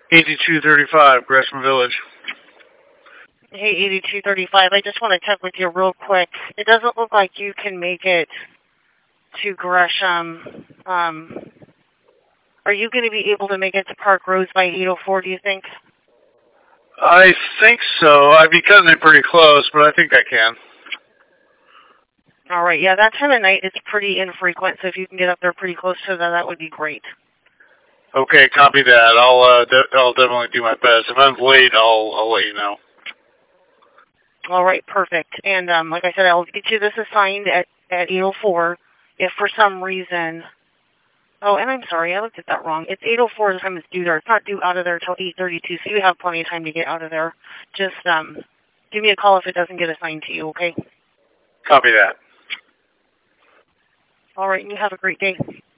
8235, Gresham Village. Hey, 8235, I just want to check with you real quick. It doesn't look like you can make it to Gresham. Are you going to be able to make it to Park Rose by 8:04, do you think? I think so. I'd be cutting it pretty close, but I think I can. All right, yeah, that time of night it's pretty infrequent, so if you can get up there pretty close to that would be great. Okay, copy that. I'll definitely do my best. If I'm late, I'll let you know. All right, perfect. And like I said, I'll get you this assigned at 8:04. If for some reason, oh, and I'm sorry, I looked at that wrong. It's 8:04 the time it's due there. It's not due out of there until 8:32, so you have plenty of time to get out of there. Just give me a call if it doesn't get assigned to you, okay? Copy that. All right, and you have a great day.